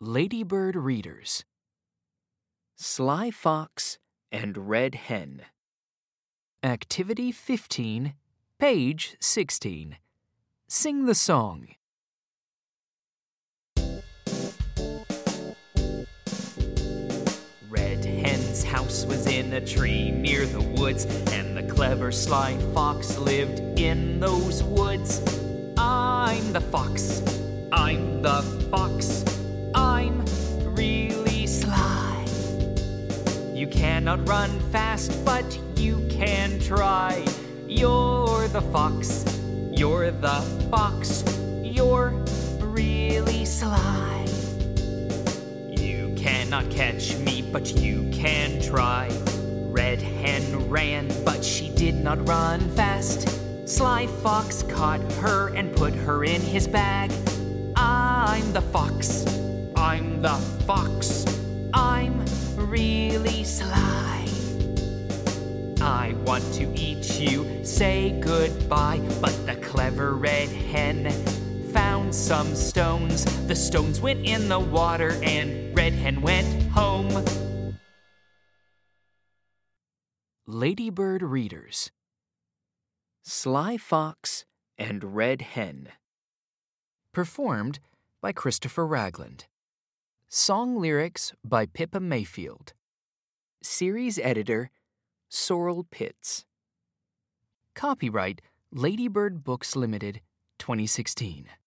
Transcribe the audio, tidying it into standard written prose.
Ladybird Readers. Sly Fox and Red Hen. Activity 15, page 16. Sing the song. Red Hen's house was in a tree near the woods, and the clever Sly Fox lived in those woods. I'm the fox, I'm the fox, I'm really sly. You cannot run fast, but you can try. You're the fox, you're the fox, you're really sly. You cannot catch me, but you can try. Red Hen ran, but she did not run fast. Sly Fox caught her and put her in his bag. I'm the fox, I'm the fox, I'm really sly. I want to eat you, say goodbye, but the clever Red Hen found some stones. The stones went in the water and Red Hen went home. Ladybird Readers. Sly Fox and Red Hen. Performed by Christopher Ragland. Song lyrics by Pippa Mayfield. Series editor, Sorrel Pitts. Copyright Ladybird Books Limited, 2016.